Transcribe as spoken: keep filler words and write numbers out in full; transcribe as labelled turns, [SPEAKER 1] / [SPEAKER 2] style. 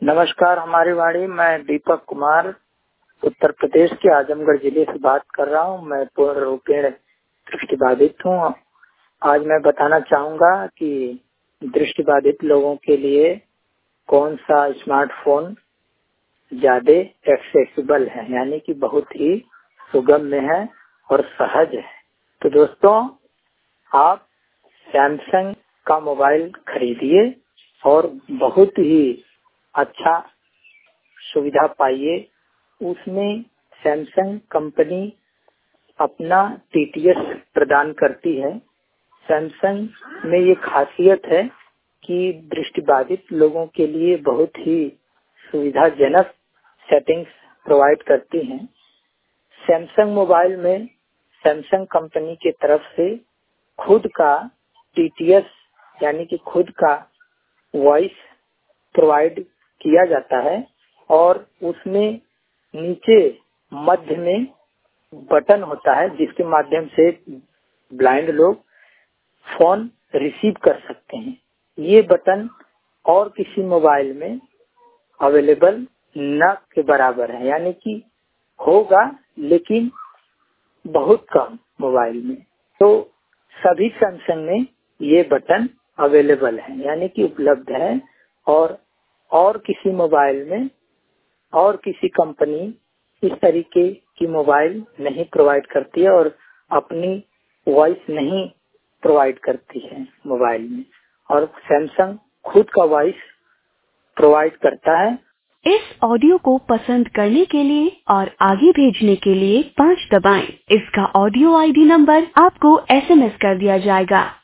[SPEAKER 1] नमस्कार, हमारी वाणी। मैं दीपक कुमार उत्तर प्रदेश के आजमगढ़ जिले से बात कर रहा हूँ। मैं पूर्ण रूपेण दृष्टिबाधित हूँ। आज मैं बताना चाहूँगा कि दृष्टिबाधित लोगों के लिए कौन सा स्मार्टफोन ज्यादा एक्सेसिबल है, यानी कि बहुत ही सुगम्य है और सहज है। तो दोस्तों, आप सैमसंग का मोबाइल खरीदिए और बहुत ही अच्छा सुविधा पाइए। उसमें सैमसंग कंपनी अपना टीटीएस प्रदान करती है। सैमसंग में ये खासियत है कि दृष्टिबाधित लोगों के लिए बहुत ही सुविधाजनक सेटिंग्स प्रोवाइड करती हैं। सैमसंग मोबाइल में सैमसंग कंपनी की तरफ से खुद का टीटीएस यानी कि खुद का वॉइस प्रोवाइड किया जाता है और उसमें नीचे मध्य में बटन होता है जिसके माध्यम से ब्लाइंड लोग फोन रिसीव कर सकते हैं। ये बटन और किसी मोबाइल में अवेलेबल न के बराबर है, यानी कि होगा लेकिन बहुत कम मोबाइल में। तो सभी सैमसंग में ये बटन अवेलेबल है, यानी कि उपलब्ध है और और किसी मोबाइल में और किसी कंपनी इस तरीके की मोबाइल नहीं प्रोवाइड करती है और अपनी वॉइस नहीं प्रोवाइड करती है मोबाइल में, और सैमसंग खुद का वॉइस प्रोवाइड करता है।
[SPEAKER 2] इस ऑडियो को पसंद करने के लिए और आगे भेजने के लिए पाँच दबाएं। इसका ऑडियो आईडी नंबर आपको एसएमएस कर दिया जाएगा।